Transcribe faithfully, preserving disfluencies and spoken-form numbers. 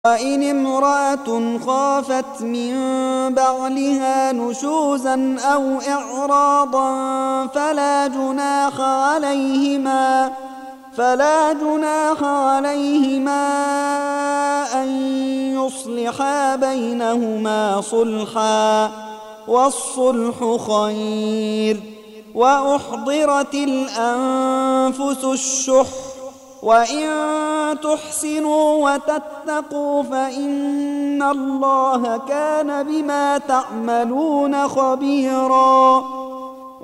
وإن امرأة خافت من بعلها نشوزا أو إعراضا فلا جناح عليهما فلا جناح عليهما أن يصلحا بينهما صلحا، والصلح خير. وأحضرت الأنفس الشح، وإن تحسنوا وتتقوا فإن الله كان بما تعملون خبيرا.